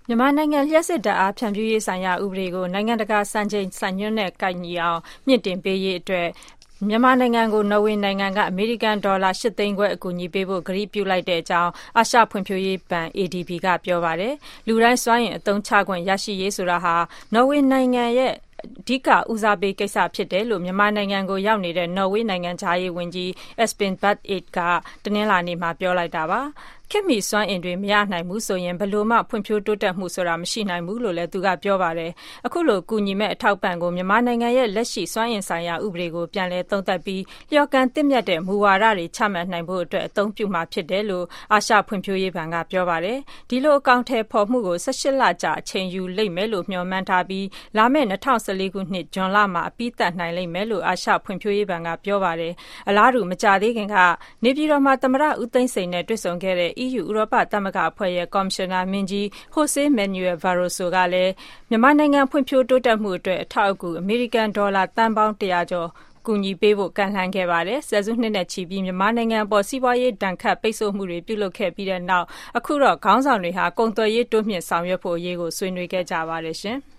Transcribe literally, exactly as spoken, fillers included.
မြန်မာနိုင်ငံလျှပ်စစ်ဓာတ်အားဖြန့်ဖြူးရေးဆိုင်ရာဥပဒေကိုနိုင်ငံတကာစံချိန်စံညွှန်းနဲ့ကိုက်ညီအောင်မြှင့်တင်ပေးရေးအတွက်မြန်မာနိုင်ငံကိုနော်ဝေနိုင်ငံကအမေရိကန်ဒေါ်လာရှစ်သိန်းခွဲအကူအညီပေးဖို့ကတိပြုလိုက်တဲ့အကြောင်းအာရှဖွံ့ဖြိုးရေးဘဏ် A D B ကပြောပါတယ်။လူတိုင်းစွမ်းအင်အသုံးချခွင့်ရရှိရေးဆိုတာဟာနော်ဝေနိုင်ငံရဲ့အဓိကဦးစားပေးကိစ္စဖြစ်တယ်လို့မြန်မာနိုင်ငံကိုရောက်နေတဲ့နော်ဝေနိုင်ငံခြားရေးဝန်ကြီး Espen Barth Eide ကတနင်္လာနေ့မှာပြောလိုက်တာပါ။ခေတ်မီစွမ်းအင်တွေမရနိုင်ဘူးဆိုရင်ဘယ်လိုမှဖွံ့ဖြိုးတိုးတက်မှုဆိုတာမရှိနိုင်ဘူးလို့လည်းသူကပြောပါတယ်။အခုလိုကူညီမဲ့အထောက်ပံ့ကိုမြန်မာနိုင်ငံရဲ့လက်ရှိစွမ်းအင်ဆိုင်ရာဥပဒေကိုပြန်လည်သုံးသပ်ပြီးလျော်ကန်သင့်မြတ်တဲ့မူဝါဒတွေချမှတ်နိုင်ဖို့အတွက်အသုံးပြုမှာဖြစ်တယ်လို့အာရှဖွံ့ဖြိုးရေးဘဏ်ကပြောပါတယ်။ဒီလိုအကောင့်ထဲပေါ်မှုကို၁၈လကြာအချိန်ယူလိမ့်မယ်လို့မျှော်မှန်းထားပြီးလာမယ့်၂၀၁၄ခုနှစ်ဇွန်လမှာအပြီးသတ်နိုင်လိမ့်မယ်လို့အာရှဖွံ့ဖြိုးရေးဘဏ်ကပြောပါတယ်။အလားတူမကြာသေးခင်ကနေပြည်တော်မှာသမ္မတဦးသိန်းစိန်နဲ့တွေ့ဆုံခဲ့တဲ့ E U ဥရောပသမဂ္ဂအဖွဲ့ရဲ့ကော်မရှင်နာမင်းကြီး Jose Manuel Barroso ကလည်းမြန်မာနိုင်ငံဖွံ့ဖြိုးတိုးတက်မှုအတွက်အထောက်အကူအမေရိကန်ဒေါ်လာသန်းပေါင်းတရာကျော်ကူညီပေးဖို့ကန့်လန့်ခဲ့ပါတယ်။ဆယ်စုနှစ်နဲ့ချီပြီးမြန်မာနိုင်ငံအပေါ်စီးပွားရေးဒဏ်ခတ်ပိတ်ဆို့မှုတွေပြုလုပ်ခဲ့ပြီးတဲ့နောက်အခုတော့ခေါင်းဆောင်တွေဟာကုန်သွယ်ရေးတိုးမြှင့်ဆောင်ရွက်ဖို့အရေးကိုဆွေးနွေးခဲ့ကြပါတယ်ရှင်။